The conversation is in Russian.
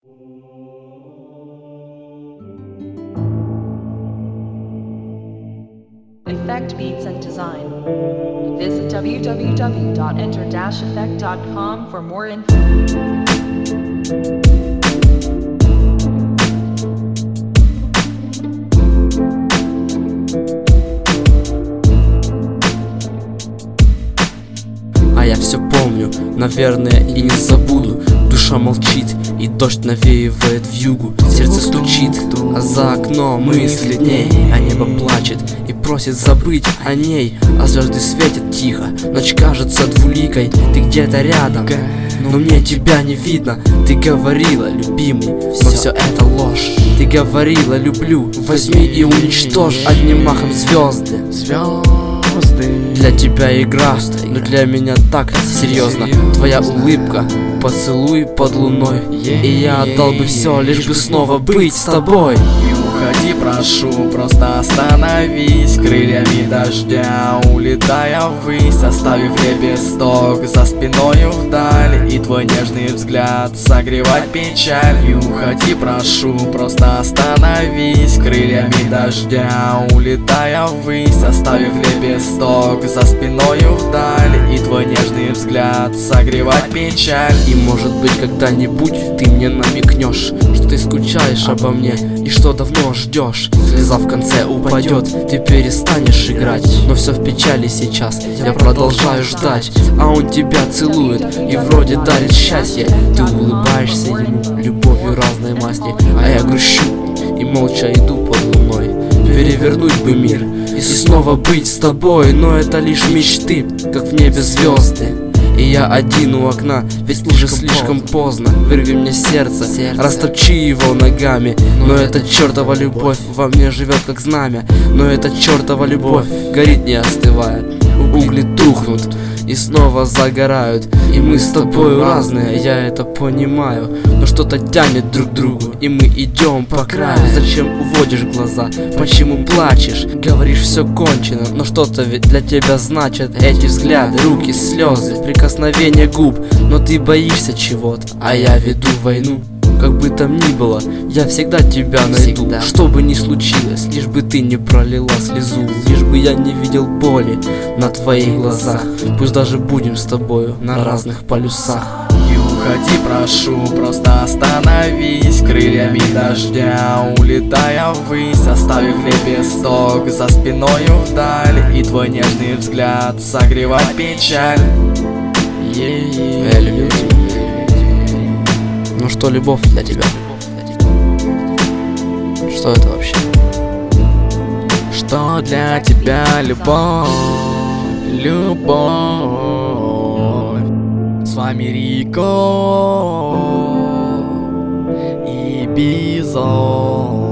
Effect Beats and Design. Visit www.enter-effect.com for more info. А я все помню, наверное, и не забуду. Душа молчит, и дождь навеивает вьюгу. Сердце стучит, а за окном мысли дней. А небо плачет и просит забыть о ней. А звезды светят тихо, ночь кажется двуликой. Ты где-то рядом, но мне тебя не видно. Ты говорила, любимый, но все это ложь. Ты говорила, люблю, возьми и уничтожь одним махом звезды. Для тебя игра, но для меня так серьезно. Твоя улыбка, поцелуй под луной, и я отдал бы все, лишь бы снова быть с тобой. Не уходи, прошу, просто остановись. Крыльями дождя улетая ввысь, оставив лепесток за спиною вдаль, и твой нежный взгляд согревать печаль. Не уходи, прошу, просто остановись. Крыльями дождя улетая ввысь, оставив лепесток за спиною вдаль, и твой нежный взгляд согревать печаль. И может быть когда-нибудь ты мне намекнешь, что ты скучаешь обо мне и что давно ждешь. Слеза в конце упадет, ты перестанешь играть, но все в печали сейчас, я продолжаю ждать. А он тебя целует и вроде дарит счастье. Ты улыбаешься ему любовью разной масти, а я грущу и молча иду под луной. Перевернуть бы мир и снова быть с тобой, но это лишь мечты, как в небе звезды. И я один у окна, ведь уже слишком поздно. Вырви мне сердце, растопчи его ногами. Но эта чертова любовь во мне живет как знамя. Но эта чертова любовь горит не остывая. Угли тухнут и снова загорают. И мы с тобой разные, я это понимаю. Но что-то тянет друг к другу, и мы идем по краю. Зачем уводишь глаза? Почему плачешь? Говоришь, все кончено, но что-то ведь для тебя значит эти взгляды, руки, слезы, прикосновения губ. Но ты боишься чего-то, а я веду войну. Как бы там ни было, я всегда тебя найду. Что бы ни случилось, лишь бы ты не пролила слезу, лишь бы я не видел боли на твоих глазах. Пусть даже будем с тобою на разных полюсах. Не уходи, прошу, просто остановись. Крыльями дождя улетая ввысь, оставив лепесток за спиною вдаль, и твой нежный взгляд согревать печаль. Я люблю тебя. Ну что любовь для тебя? Что это вообще? Что для тебя любовь? Любовь. С вами Рико и Бизон.